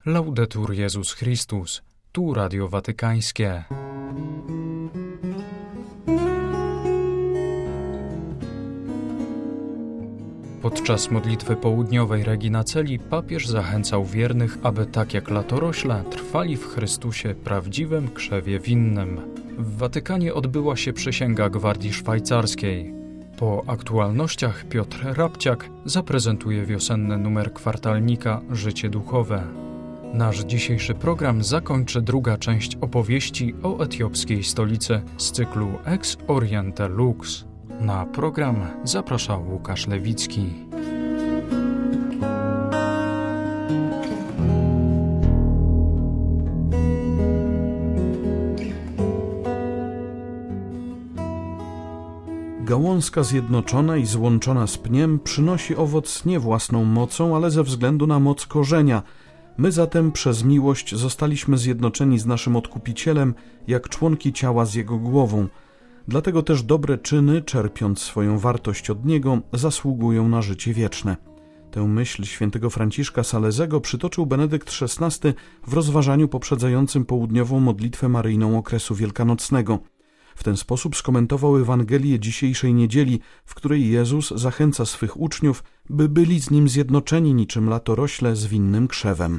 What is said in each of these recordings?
Laudetur Jezus Chrystus, tu Radio Watykańskie. Podczas modlitwy południowej Regina Coeli papież zachęcał wiernych, aby tak jak latorośle trwali w Chrystusie prawdziwym krzewie winnym. W Watykanie odbyła się przysięga Gwardii Szwajcarskiej. Po aktualnościach Piotr Rabciak zaprezentuje wiosenny numer kwartalnika Życie duchowe. Nasz dzisiejszy program zakończy druga część opowieści o etiopskiej stolicy z cyklu Ex Oriente Lux. Na program zapraszał Łukasz Lewicki. Gałązka zjednoczona i złączona z pniem przynosi owoc nie własną mocą, ale ze względu na moc korzenia. My zatem przez miłość zostaliśmy zjednoczeni z naszym Odkupicielem, jak członki ciała z Jego głową. Dlatego też dobre czyny, czerpiąc swoją wartość od Niego, zasługują na życie wieczne. Tę myśl świętego Franciszka Salezego przytoczył Benedykt XVI w rozważaniu poprzedzającym południową modlitwę maryjną okresu wielkanocnego. W ten sposób skomentował Ewangelię dzisiejszej niedzieli, w której Jezus zachęca swych uczniów, by byli z Nim zjednoczeni niczym latorośle z winnym krzewem.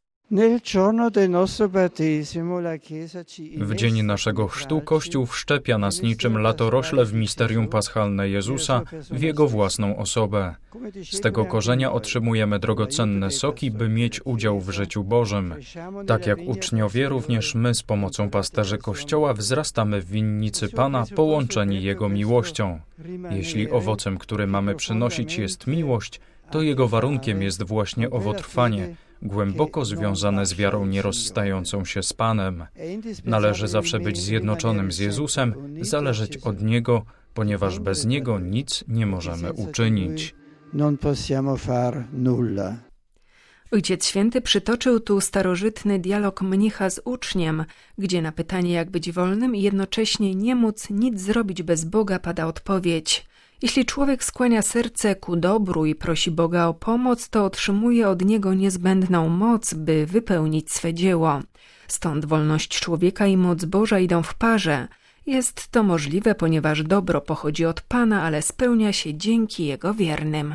W dzień naszego chrztu Kościół wszczepia nas niczym latorośle w misterium paschalne Jezusa w Jego własną osobę. Z tego korzenia otrzymujemy drogocenne soki, by mieć udział w życiu Bożym. Tak jak uczniowie, również my z pomocą pasterzy Kościoła wzrastamy w winnicy Pana, połączeni Jego miłością. Jeśli owocem, który mamy przynosić, jest miłość, to jego warunkiem jest właśnie owo trwanie, głęboko związane z wiarą nierozstającą się z Panem. Należy zawsze być zjednoczonym z Jezusem, zależeć od Niego, ponieważ bez Niego nic nie możemy uczynić. Ojciec Święty przytoczył tu starożytny dialog mnicha z uczniem, gdzie na pytanie, jak być wolnym i jednocześnie nie móc nic zrobić bez Boga, pada odpowiedź: jeśli człowiek skłania serce ku dobru i prosi Boga o pomoc, to otrzymuje od Niego niezbędną moc, by wypełnić swe dzieło. Stąd wolność człowieka i moc Boża idą w parze. Jest to możliwe, ponieważ dobro pochodzi od Pana, ale spełnia się dzięki Jego wiernym.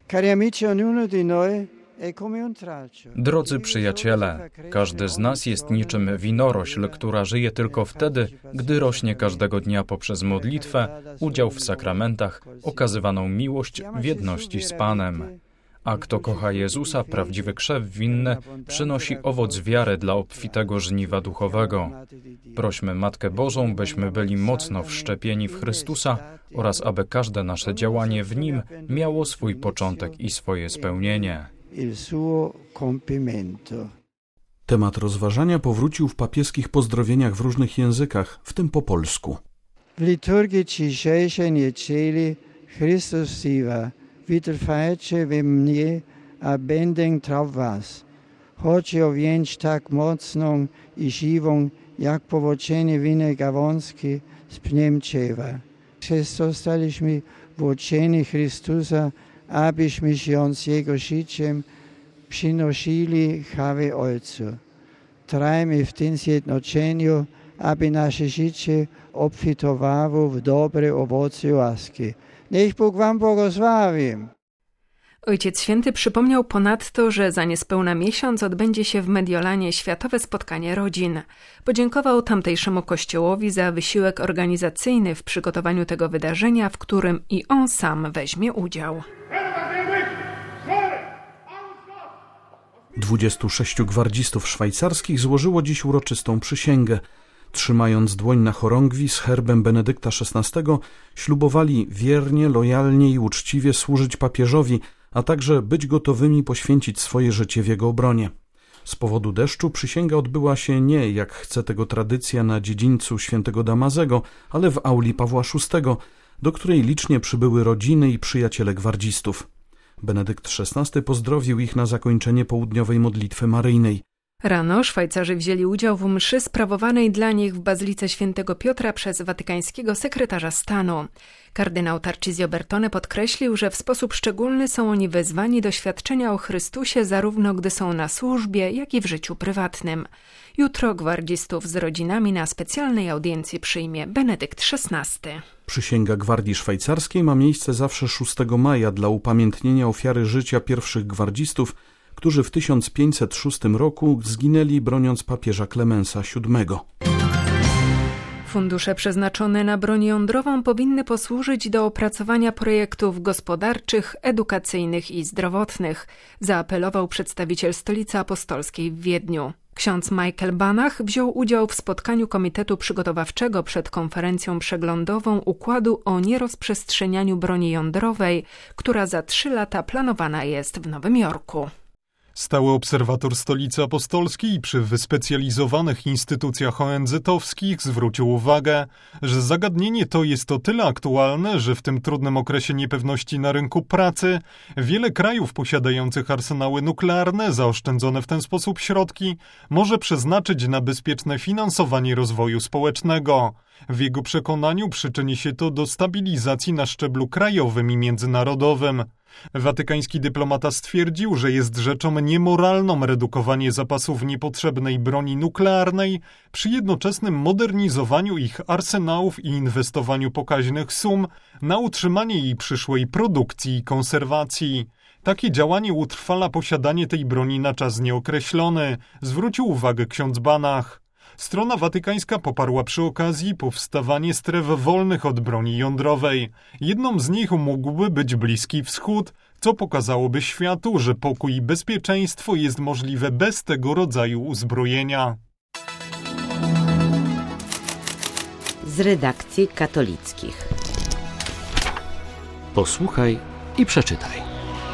Drodzy przyjaciele, każdy z nas jest niczym winorośl, która żyje tylko wtedy, gdy rośnie każdego dnia poprzez modlitwę, udział w sakramentach, okazywaną miłość w jedności z Panem. A kto kocha Jezusa, prawdziwy krzew winny, przynosi owoc wiary dla obfitego żniwa duchowego. Prośmy Matkę Bożą, byśmy byli mocno wszczepieni w Chrystusa oraz aby każde nasze działanie w Nim miało swój początek i swoje spełnienie. Temat rozważania powrócił w papieskich pozdrowieniach w różnych językach, w tym po polsku. W liturgii dzisiejszej niedzieli Chrystus siwa, wytrwajcie we mnie, a będę trwał was. Choć ją więź tak mocną i żywą, jak powodzenie winnej gałązki z pniem ciewa. Przez to staliśmy w uczeniu Chrystusa, abyśmy się z Jego życiem przynosili chwałę Ojcu. Trajmy w tym zjednoczeniu, aby nasze życie obfitowało w dobre owoce łaski. Niech Bóg wam błogosławi. Ojciec Święty przypomniał ponadto, że za niespełna miesiąc odbędzie się w Mediolanie Światowe Spotkanie Rodzin. Podziękował tamtejszemu kościołowi za wysiłek organizacyjny w przygotowaniu tego wydarzenia, w którym i on sam weźmie udział. 26 gwardzistów szwajcarskich złożyło dziś uroczystą przysięgę. Trzymając dłoń na chorągwi z herbem Benedykta XVI, ślubowali wiernie, lojalnie i uczciwie służyć papieżowi, a także być gotowymi poświęcić swoje życie w jego obronie. Z powodu deszczu przysięga odbyła się nie, jak chce tego tradycja, na dziedzińcu świętego Damazego, ale w auli Pawła VI, do której licznie przybyły rodziny i przyjaciele gwardzistów. Benedykt XVI pozdrowił ich na zakończenie południowej modlitwy maryjnej. Rano Szwajcarzy wzięli udział w mszy sprawowanej dla nich w Bazylice Świętego Piotra przez watykańskiego sekretarza stanu. Kardynał Tarcisio Bertone podkreślił, że w sposób szczególny są oni wezwani do świadczenia o Chrystusie zarówno gdy są na służbie, jak i w życiu prywatnym. Jutro gwardzistów z rodzinami na specjalnej audiencji przyjmie Benedykt XVI. Przysięga Gwardii Szwajcarskiej ma miejsce zawsze 6 maja dla upamiętnienia ofiary życia pierwszych gwardzistów, którzy w 1506 roku zginęli broniąc papieża Klemensa VII. Fundusze przeznaczone na broń jądrową powinny posłużyć do opracowania projektów gospodarczych, edukacyjnych i zdrowotnych, zaapelował przedstawiciel Stolicy Apostolskiej w Wiedniu. Ksiądz Michael Banach wziął udział w spotkaniu Komitetu Przygotowawczego przed konferencją przeglądową układu o nierozprzestrzenianiu broni jądrowej, która za 3 lata planowana jest w Nowym Jorku. Stały obserwator Stolicy Apostolskiej przy wyspecjalizowanych instytucjach ONZ-owskich zwrócił uwagę, że zagadnienie to jest o tyle aktualne, że w tym trudnym okresie niepewności na rynku pracy wiele krajów posiadających arsenały nuklearne, zaoszczędzone w ten sposób środki, może przeznaczyć na bezpieczne finansowanie rozwoju społecznego. W jego przekonaniu przyczyni się to do stabilizacji na szczeblu krajowym i międzynarodowym. Watykański dyplomata stwierdził, że jest rzeczą niemoralną redukowanie zapasów niepotrzebnej broni nuklearnej przy jednoczesnym modernizowaniu ich arsenałów i inwestowaniu pokaźnych sum na utrzymanie jej przyszłej produkcji i konserwacji. Takie działanie utrwala posiadanie tej broni na czas nieokreślony, zwrócił uwagę ksiądz Banach. Strona watykańska poparła przy okazji powstawanie stref wolnych od broni jądrowej. Jedną z nich mógłby być Bliski Wschód, co pokazałoby światu, że pokój i bezpieczeństwo jest możliwe bez tego rodzaju uzbrojenia. Z redakcji katolickich. Posłuchaj i przeczytaj.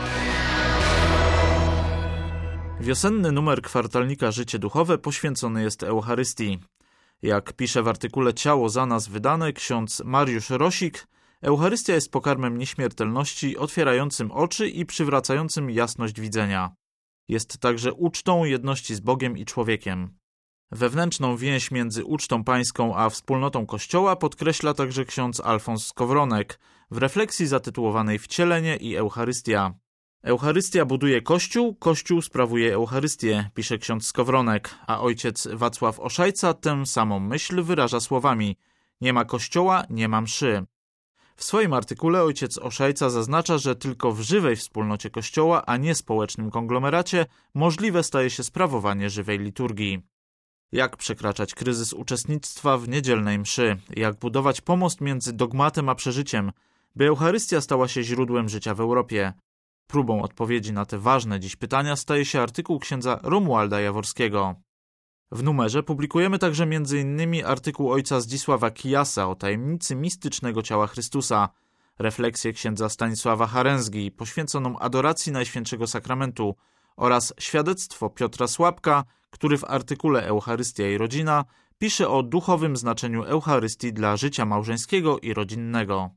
Wiosenny numer kwartalnika Życie Duchowe poświęcony jest Eucharystii. Jak pisze w artykule Ciało za nas wydane ksiądz Mariusz Rosik, Eucharystia jest pokarmem nieśmiertelności, otwierającym oczy i przywracającym jasność widzenia. Jest także ucztą jedności z Bogiem i człowiekiem. Wewnętrzną więź między ucztą pańską a wspólnotą Kościoła podkreśla także ksiądz Alfons Skowronek w refleksji zatytułowanej Wcielenie i Eucharystia. Eucharystia buduje Kościół, Kościół sprawuje Eucharystię, pisze ksiądz Skowronek, a ojciec Wacław Oszajca tę samą myśl wyraża słowami: nie ma Kościoła, nie ma mszy. W swoim artykule ojciec Oszajca zaznacza, że tylko w żywej wspólnocie Kościoła, a nie społecznym konglomeracie, możliwe staje się sprawowanie żywej liturgii. Jak przekraczać kryzys uczestnictwa w niedzielnej mszy? Jak budować pomost między dogmatem a przeżyciem, by Eucharystia stała się źródłem życia w Europie? Próbą odpowiedzi na te ważne dziś pytania staje się artykuł księdza Romualda Jaworskiego. W numerze publikujemy także m.in. artykuł ojca Zdzisława Kijasa o tajemnicy mistycznego ciała Chrystusa, refleksję księdza Stanisława Haręzgi poświęconą adoracji Najświętszego Sakramentu oraz świadectwo Piotra Słapka, który w artykule Eucharystia i rodzina pisze o duchowym znaczeniu Eucharystii dla życia małżeńskiego i rodzinnego.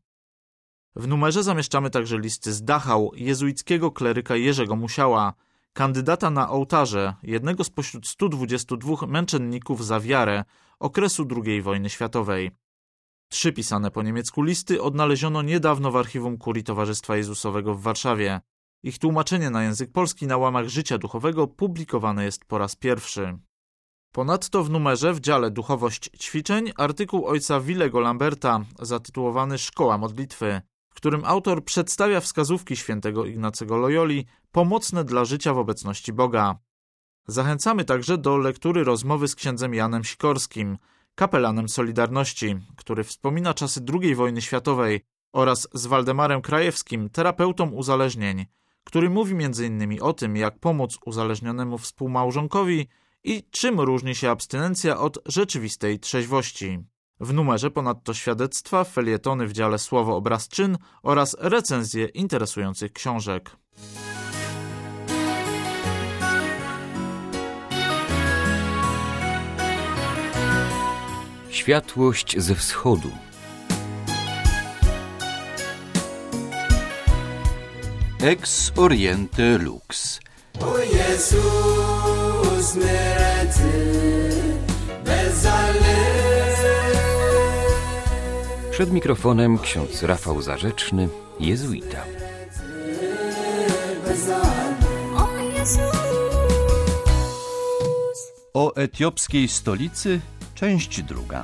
W numerze zamieszczamy także listy z Dachau jezuickiego kleryka Jerzego Musiała, kandydata na ołtarze, jednego spośród 122 męczenników za wiarę okresu II wojny światowej. 3 pisane po niemiecku listy odnaleziono niedawno w archiwum Kurii Towarzystwa Jezusowego w Warszawie. Ich tłumaczenie na język polski na łamach Życia Duchowego publikowane jest po raz pierwszy. Ponadto w numerze w dziale Duchowość ćwiczeń artykuł ojca Willego Lamberta zatytułowany Szkoła modlitwy, w którym autor przedstawia wskazówki świętego Ignacego Loyoli pomocne dla życia w obecności Boga. Zachęcamy także do lektury rozmowy z księdzem Janem Sikorskim, kapelanem Solidarności, który wspomina czasy II wojny światowej, oraz z Waldemarem Krajewskim, terapeutą uzależnień, który mówi m.in. o tym, jak pomóc uzależnionemu współmałżonkowi i czym różni się abstynencja od rzeczywistej trzeźwości. W numerze ponadto świadectwa, felietony w dziale Słowo, obraz, czyn oraz recenzje interesujących książek. Światłość ze wschodu. Ex Oriente Lux. O Jesús, Przed mikrofonem ksiądz Rafał Zarzeczny, jezuita. O etiopskiej stolicy, część druga.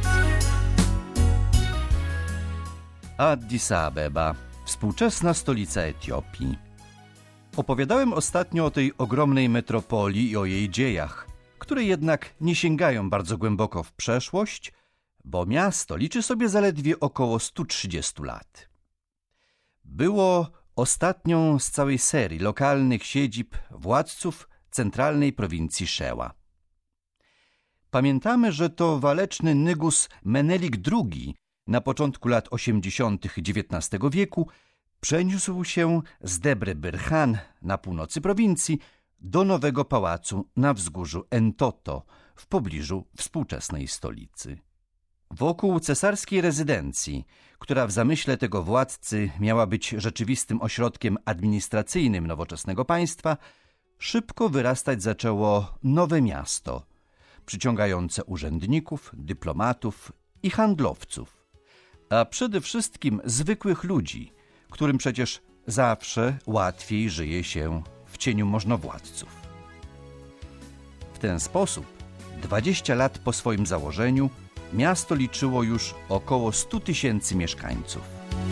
Addis Abeba, współczesna stolica Etiopii. Opowiadałem ostatnio o tej ogromnej metropolii i o jej dziejach, które jednak nie sięgają bardzo głęboko w przeszłość, bo miasto liczy sobie zaledwie około 130 lat. Było ostatnią z całej serii lokalnych siedzib władców centralnej prowincji Szeła. Pamiętamy, że to waleczny Nygus Menelik II na początku lat 80. XIX wieku przeniósł się z Debre Birhan na północy prowincji do nowego pałacu na wzgórzu Entoto w pobliżu współczesnej stolicy. Wokół cesarskiej rezydencji, która w zamyśle tego władcy miała być rzeczywistym ośrodkiem administracyjnym nowoczesnego państwa, szybko wyrastać zaczęło nowe miasto, przyciągające urzędników, dyplomatów i handlowców, a przede wszystkim zwykłych ludzi, którym przecież zawsze łatwiej żyje się w cieniu możnowładców. W ten sposób, 20 lat po swoim założeniu, miasto liczyło już około 100 000 mieszkańców.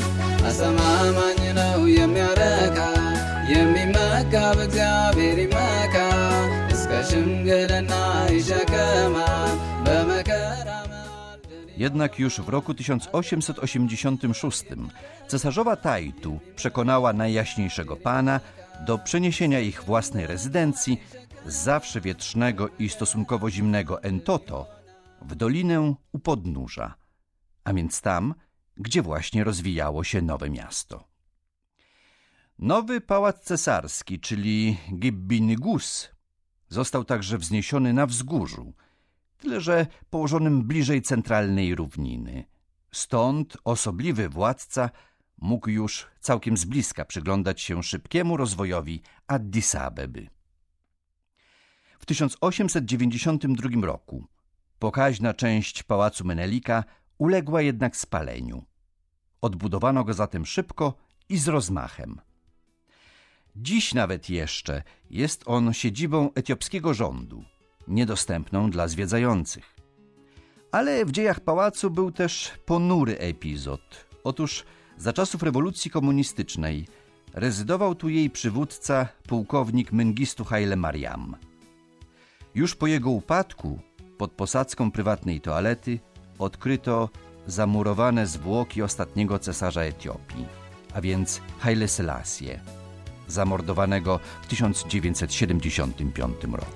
Jednak już w roku 1886 cesarzowa Tajtu przekonała Najjaśniejszego Pana do przeniesienia ich własnej rezydencji z zawsze wietrznego i stosunkowo zimnego Entoto w dolinę u podnóża, a więc tam, gdzie właśnie rozwijało się nowe miasto. Nowy pałac cesarski, czyli Gibbi-Nygus, został także wzniesiony na wzgórzu, tyle że położonym bliżej centralnej równiny. Stąd osobliwy władca mógł już całkiem z bliska przyglądać się szybkiemu rozwojowi Addis Abeby. W 1892 roku pokaźna część pałacu Menelika uległa jednak spaleniu. Odbudowano go zatem szybko i z rozmachem. Dziś nawet jeszcze jest on siedzibą etiopskiego rządu, niedostępną dla zwiedzających. Ale w dziejach pałacu był też ponury epizod. Otóż za czasów rewolucji komunistycznej rezydował tu jej przywódca, pułkownik Mengistu Haile Mariam. Już po jego upadku, pod posadzką prywatnej toalety, odkryto zamurowane zwłoki ostatniego cesarza Etiopii, a więc Haile Selassie, zamordowanego w 1975 roku.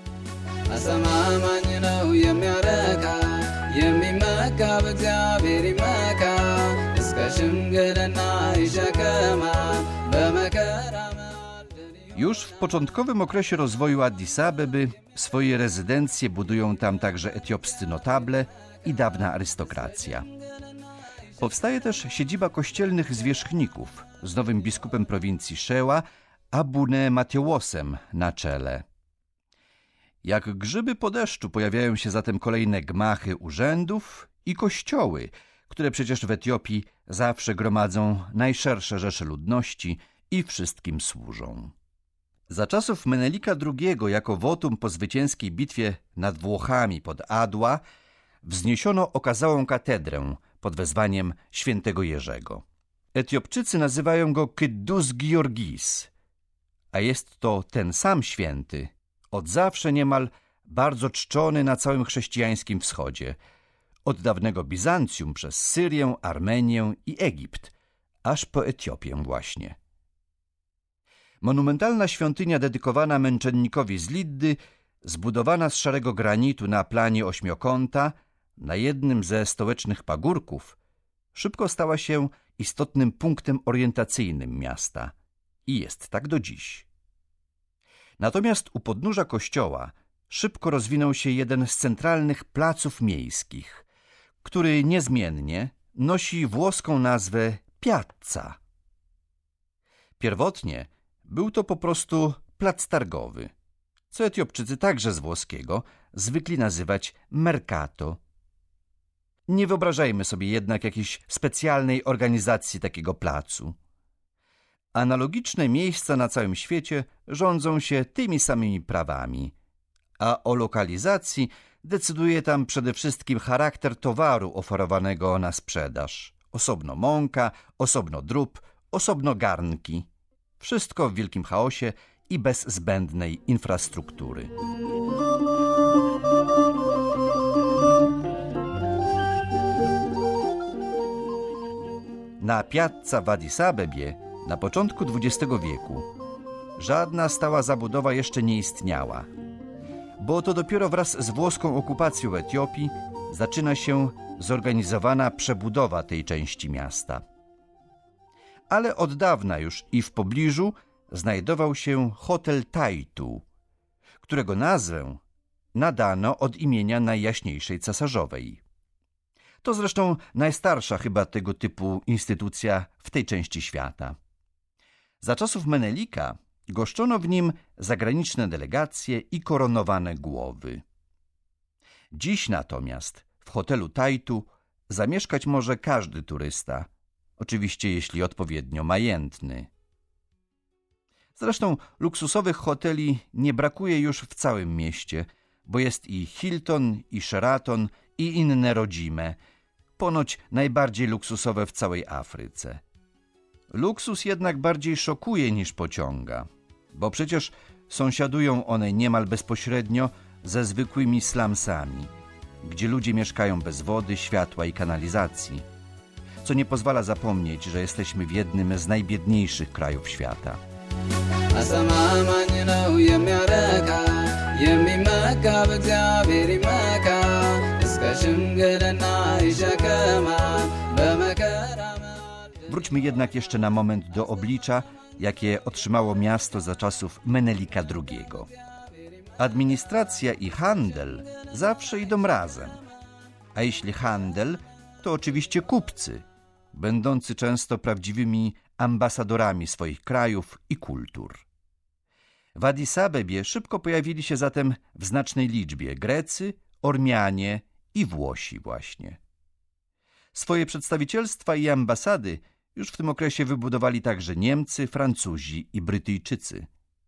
Już w początkowym okresie rozwoju Addis Abeby swoje rezydencje budują tam także etiopscy notable i dawna arystokracja. Powstaje też siedziba kościelnych zwierzchników z nowym biskupem prowincji Szeła, Abune Matewosem na czele. Jak grzyby po deszczu pojawiają się zatem kolejne gmachy urzędów i kościoły, które przecież w Etiopii zawsze gromadzą najszersze rzesze ludności i wszystkim służą. Za czasów Menelika II jako wotum po zwycięskiej bitwie nad Włochami pod Adła wzniesiono okazałą katedrę pod wezwaniem świętego Jerzego. Etiopczycy nazywają go Kyddus Giorgis, a jest to ten sam święty, od zawsze niemal bardzo czczony na całym chrześcijańskim wschodzie, od dawnego Bizancjum przez Syrię, Armenię i Egipt, aż po Etiopię właśnie. Monumentalna świątynia dedykowana męczennikowi z Liddy, zbudowana z szarego granitu na planie ośmiokąta, na jednym ze stołecznych pagórków, szybko stała się istotnym punktem orientacyjnym miasta i jest tak do dziś. Natomiast u podnóża kościoła szybko rozwinął się jeden z centralnych placów miejskich, który niezmiennie nosi włoską nazwę Piazza. Pierwotnie był to po prostu plac targowy, co Etiopczycy także z włoskiego zwykli nazywać Mercato. Nie wyobrażajmy sobie jednak jakiejś specjalnej organizacji takiego placu. Analogiczne miejsca na całym świecie rządzą się tymi samymi prawami, a o lokalizacji decyduje tam przede wszystkim charakter towaru oferowanego na sprzedaż. Osobno mąka, osobno drób, osobno garnki. Wszystko w wielkim chaosie i bez zbędnej infrastruktury. Na Piazza w Addis Abebie na początku XX wieku żadna stała zabudowa jeszcze nie istniała, bo to dopiero wraz z włoską okupacją Etiopii zaczyna się zorganizowana przebudowa tej części miasta. Ale od dawna już i w pobliżu znajdował się hotel Taitu, którego nazwę nadano od imienia Najjaśniejszej Cesarzowej. To zresztą najstarsza chyba tego typu instytucja w tej części świata. Za czasów Menelika goszczono w nim zagraniczne delegacje i koronowane głowy. Dziś natomiast w hotelu Taitu zamieszkać może każdy turysta, oczywiście jeśli odpowiednio majętny. Zresztą luksusowych hoteli nie brakuje już w całym mieście, bo jest i Hilton, i Sheraton, i inne rodzime, ponoć najbardziej luksusowe w całej Afryce. Luksus jednak bardziej szokuje niż pociąga, bo przecież sąsiadują one niemal bezpośrednio ze zwykłymi slumsami, gdzie ludzie mieszkają bez wody, światła i kanalizacji, co nie pozwala zapomnieć, że jesteśmy w jednym z najbiedniejszych krajów świata. Wróćmy jednak jeszcze na moment do oblicza, jakie otrzymało miasto za czasów Menelika II. Administracja i handel zawsze idą razem. A jeśli handel, to oczywiście kupcy, będący często prawdziwymi ambasadorami swoich krajów i kultur. W Addis Abebie szybko pojawili się zatem w znacznej liczbie Grecy, Ormianie i Włosi właśnie. Swoje przedstawicielstwa i ambasady już w tym okresie wybudowali także Niemcy, Francuzi i Brytyjczycy.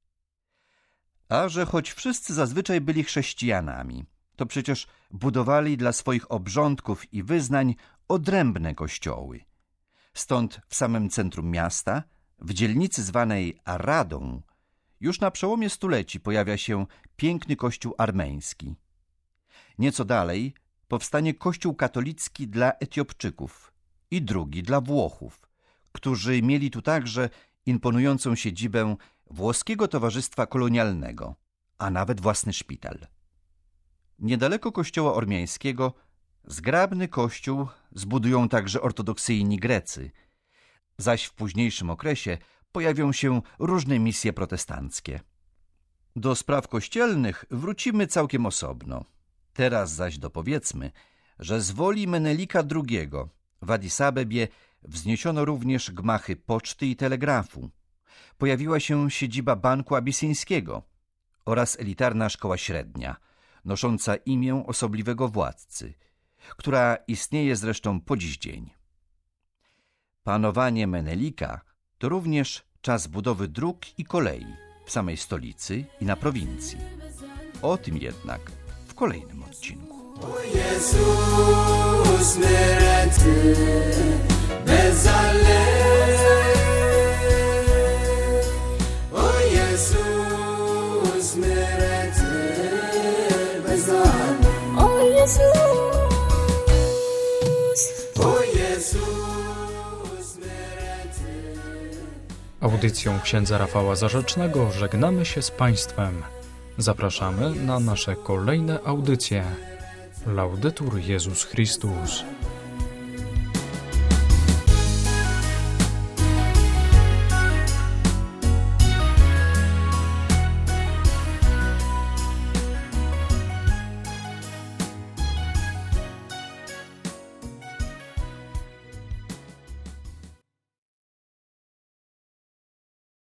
A że choć wszyscy zazwyczaj byli chrześcijanami, to przecież budowali dla swoich obrządków i wyznań odrębne kościoły. Stąd w samym centrum miasta, w dzielnicy zwanej Aradą, już na przełomie stuleci pojawia się piękny kościół armeński. Nieco dalej powstanie kościół katolicki dla Etiopczyków i drugi dla Włochów, którzy mieli tu także imponującą siedzibę Włoskiego Towarzystwa Kolonialnego, a nawet własny szpital. Niedaleko kościoła ormiańskiego zgrabny kościół zbudują także ortodoksyjni Grecy, zaś w późniejszym okresie pojawią się różne misje protestanckie. Do spraw kościelnych wrócimy całkiem osobno. Teraz zaś dopowiedzmy, że z woli Menelika II w Addis Abebie wzniesiono również gmachy poczty i telegrafu. Pojawiła się siedziba Banku Abisyńskiego oraz elitarna szkoła średnia, nosząca imię osobliwego władcy, która istnieje zresztą po dziś dzień. Panowanie Menelika to również czas budowy dróg i kolei w samej stolicy i na prowincji. O tym jednak w kolejnym odcinku. O Jezus, myrecy, bezale. O Jezus, myrecy, bezale. O Jezus, o Jezus, myrecy. Audycją księdza Rafała Zarzecznego żegnamy się z Państwem. Zapraszamy na nasze kolejne audycje. Laudetur Jezus Chrystus.